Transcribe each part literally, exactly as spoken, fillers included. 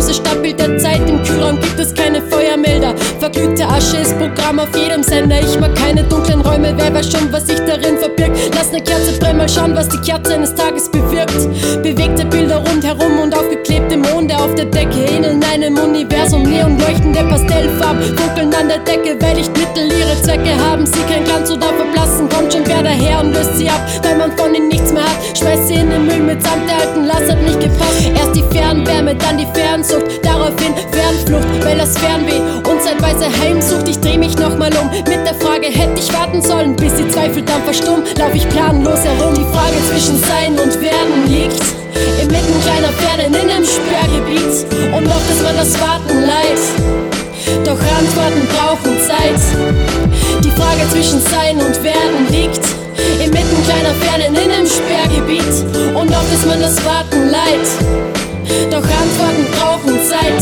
große Stadtbild der Zeit. Im Kühlraum gibt es keine Feuermelder. Verglühte Asche ist Programm auf jedem Sender. Ich mag keine dunklen Räume, wer weiß schon, was sich darin verbirgt. Lass ne Kerze brennen, mal schauen, was die Kerze eines Tages bewirkt. Bewegte Bilder rundherum und aufgeklebte Monde auf der Decke ähneln einem Universum. Neonleuchtende Pastellfarben funkeln an der Decke, weil Lichtmittel ihre Zwecke haben. Sie kein Glanz oder verblassen, kommt schon wer daher und löst sie ab, weil man von ihnen nichts mehr hat. Schmeißt sie in den Müll mitsamt der alten Last, hat nicht gepasst. Erst die Fernwärme, dann die Fernsucht, daraufhin Fernflucht, weil das Fernweh und zeitweise Heimsucht. Ich dreh mich nochmal um mit der Frage, hätte ich warten sollen, bis die Zweifel dann verstummen, lauf ich planlos herum. Die Frage zwischen Sein und Werden liegt inmitten kleiner Fernen in einem Sperrgebiet, und noch ist man das Warten leid, doch Antworten brauchen Zeit. Die Frage zwischen Sein und Werden liegt inmitten kleiner Fernen in einem Sperrgebiet, und noch ist man das Warten leid, doch Antworten brauchen Zeit.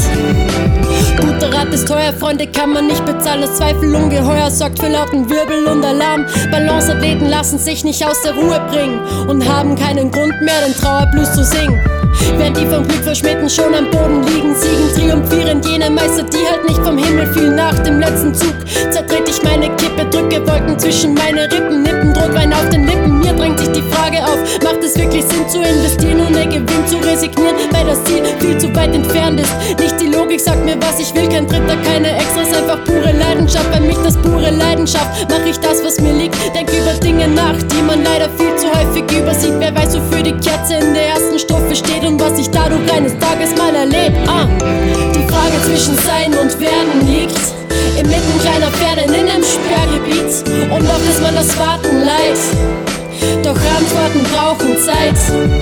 Guter Rat ist teuer, Freunde kann man nicht bezahlen. Das Zweifel ungeheuer sorgt für lauten Wirbel und Alarm. Balanceathleten lassen sich nicht aus der Ruhe bringen und haben keinen Grund mehr, den Trauerblues zu singen. Während die vom Glück Verschmähten schon am Boden liegen, siegen triumphierend jene Meister, die halt nicht vom Himmel fielen. Nach dem letzten Zug zertrete ich meine Kippe, drücke Wolken zwischen meine Rippen, Nippen, Druckwein auf den Lippen. Mir drängt sich die Frage auf, macht es wirklich Sinn zu investieren, ohne Gewinn zu resignieren, weil das Ziel viel zu weit entfernt ist. Nicht die Logik sagt mir, was ich will, kein Dritter, keine Extras, einfach pure Leidenschaft. Bei mich das pure Leidenschaft, mach ich das, was mir liegt, denk über Dinge nach, die man leider viel zu häufig übersieht. Wer weiß, wofür die Kerze in der ersten Strophe steht und was ich dadurch eines Tages mal erlebt. Ah, die Frage zwischen Sein und Werden liegt inmitten kleiner Fernen in einem Sperrgebiet, und noch ist man das Warten leid, doch Antworten brauchen Zeit.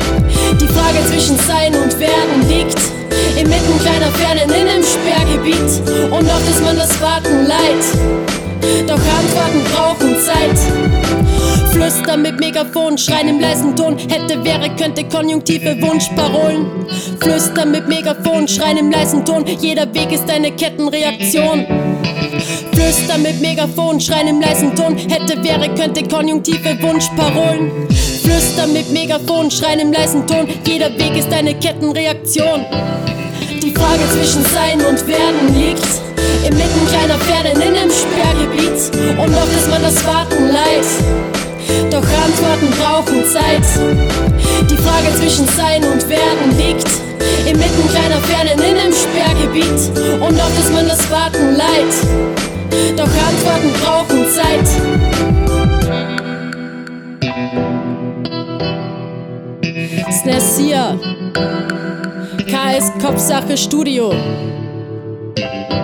Die Frage zwischen Sein und Werden liegt inmitten kleiner Fernen in einem Sperrgebiet, und noch ist man das Warten leid, doch Antworten brauchen Zeit. Flüstern mit Megafon, schreien im leisen Ton, hätte, wäre, könnte, Konjunktive, Wunschparolen. Flüstern mit Megafon, schreien im leisen Ton, jeder Weg ist eine Kettenreaktion. Flüstern mit Megafon, schreien im leisen Ton, hätte, wäre, könnte, Konjunktive, Wunschparolen. Flüstern mit Megafon, schreien im leisen Ton, jeder Weg ist eine Kettenreaktion. Die Frage zwischen Sein und Werden liegt inmitten kleiner Fernen in einem Sperrgebiet, und noch ist man das Warten leid, doch Antworten brauchen Zeit. Die Frage zwischen Sein und Werden liegt inmitten kleiner Fernen in einem Sperrgebiet, und noch ist man das Warten leid, doch Antworten brauchen Zeit. Snesia, K S Kopfsache Studio.